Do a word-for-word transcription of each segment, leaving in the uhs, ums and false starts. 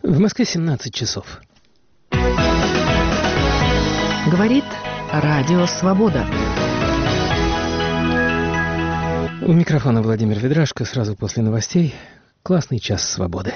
В Москве семнадцать часов. Говорит Радио Свобода. У микрофона Владимир Ведрашко. Сразу после новостей классный час свободы.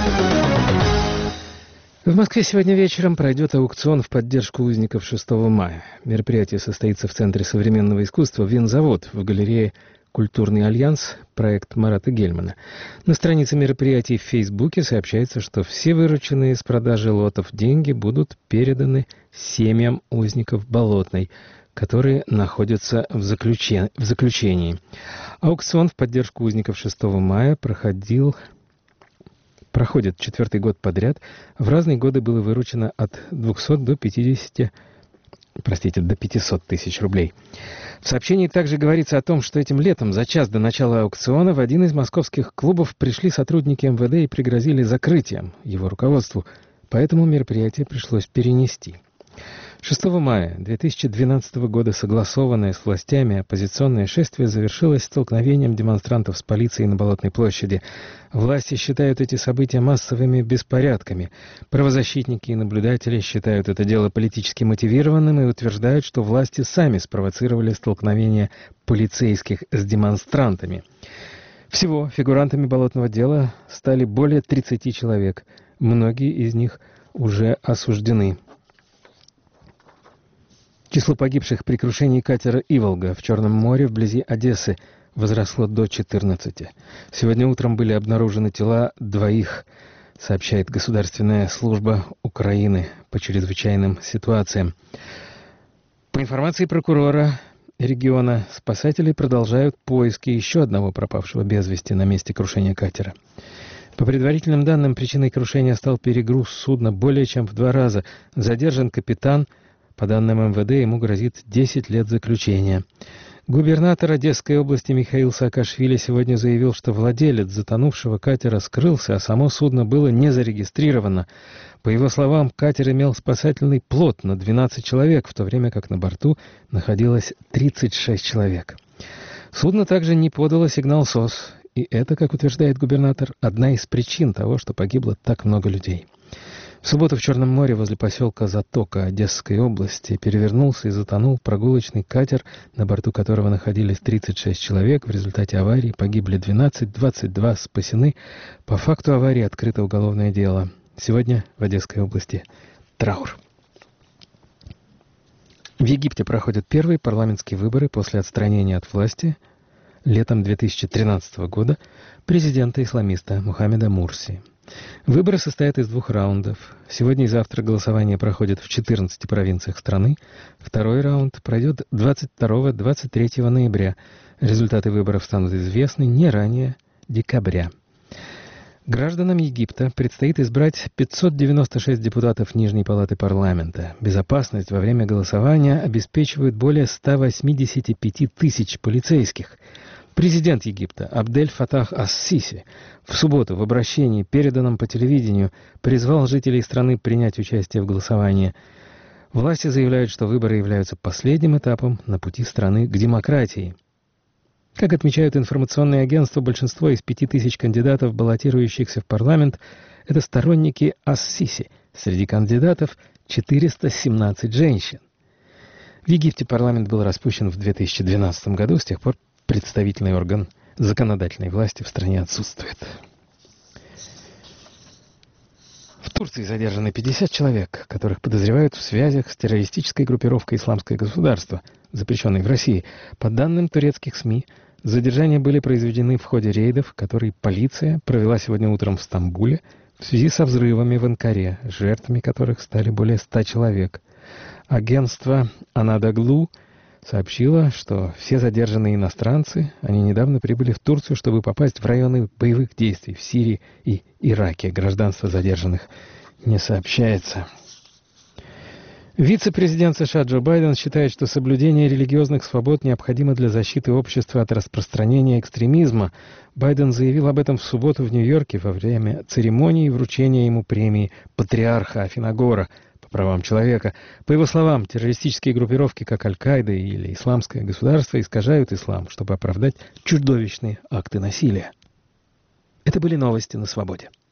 В Москве сегодня вечером пройдет аукцион в поддержку узников шестого мая. Мероприятие состоится в Центре современного искусства «Винзавод» в галерее «Культурный альянс», проект Марата Гельмана. На странице мероприятий в Фейсбуке сообщается, что все вырученные с продажи лотов деньги будут переданы семьям узников Болотной, которые находятся в, заключен... в заключении. Аукцион в поддержку узников шестого мая проходил... проходит четвертый год подряд. В разные годы было выручено от двухсот до пятидесяти, простите, до пятисот тысяч рублей. В сообщении также говорится о том, что этим летом, за час до начала аукциона, в один из московских клубов пришли сотрудники эм вэ дэ и пригрозили закрытием его руководству, поэтому мероприятие пришлось перенести. шестого мая две тысячи двенадцатого года согласованное с властями оппозиционное шествие завершилось столкновением демонстрантов с полицией на Болотной площади. Власти считают эти события массовыми беспорядками. Правозащитники и наблюдатели считают это дело политически мотивированным и утверждают, что власти сами спровоцировали столкновение полицейских с демонстрантами. Всего фигурантами Болотного дела стали более тридцати человек. Многие из них уже осуждены. Число погибших при крушении катера «Иволга» в Черном море вблизи Одессы возросло до четырнадцати. Сегодня утром были обнаружены тела двоих, сообщает Государственная служба Украины по чрезвычайным ситуациям. По информации прокурора региона, спасатели продолжают поиски еще одного пропавшего без вести на месте крушения катера. По предварительным данным, причиной крушения стал перегруз судна более чем в два раза. Задержан капитан. По данным эм вэ дэ, ему грозит десять лет заключения. Губернатор Одесской области Михаил Саакашвили сегодня заявил, что владелец затонувшего катера скрылся, а само судно было не зарегистрировано. По его словам, катер имел спасательный плот на двенадцать человек, в то время как на борту находилось тридцать шесть человек. Судно также не подало сигнал СОС, и это, как утверждает губернатор, одна из причин того, что погибло так много людей. В субботу в Черном море возле поселка Затока Одесской области перевернулся и затонул прогулочный катер, на борту которого находились тридцать шесть человек. В результате аварии погибли двенадцать, двадцать два спасены. По факту аварии открыто уголовное дело. Сегодня в Одесской области траур. В Египте проходят первые парламентские выборы после отстранения от власти летом две тысячи тринадцатого года президента-исламиста Мухаммеда Мурси. Выборы состоят из двух раундов. Сегодня и завтра голосование проходит в четырнадцати провинциях страны. Второй раунд пройдет двадцать второго — двадцать третьего ноября. Результаты выборов станут известны не ранее декабря. Гражданам Египта предстоит избрать пятьсот девяносто шесть депутатов Нижней палаты парламента. Безопасность во время голосования обеспечивают более ста восьмидесяти пяти тысяч полицейских. Президент Египта Абдель Фатах ас-Сиси в субботу в обращении, переданном по телевидению, призвал жителей страны принять участие в голосовании. Власти заявляют, что выборы являются последним этапом на пути страны к демократии. Как отмечают информационные агентства, большинство из пяти тысяч кандидатов, баллотирующихся в парламент, это сторонники ас-Сиси. Среди кандидатов четыреста семнадцать женщин. В Египте парламент был распущен в две тысячи двенадцатом году, с тех пор представительный орган законодательной власти в стране отсутствует. В Турции задержаны пятьдесят человек, которых подозревают в связях с террористической группировкой «Исламское государство», запрещенной в России. По данным турецких СМИ, задержания были произведены в ходе рейдов, которые полиция провела сегодня утром в Стамбуле в связи со взрывами в Анкаре, жертвами которых стали более ста человек. Агентство «Анадаглу» сообщила, что все задержанные иностранцы, они недавно прибыли в Турцию, чтобы попасть в районы боевых действий в Сирии и Ираке. Гражданство задержанных не сообщается. Вице-президент США Джо Байден считает, что соблюдение религиозных свобод необходимо для защиты общества от распространения экстремизма. Байден заявил об этом в субботу в Нью-Йорке во время церемонии вручения ему премии патриарха Афиногора по правам человека. По его словам, террористические группировки, как Аль-Каида или Исламское государство, искажают ислам, чтобы оправдать чудовищные акты насилия. Это были новости на свободе.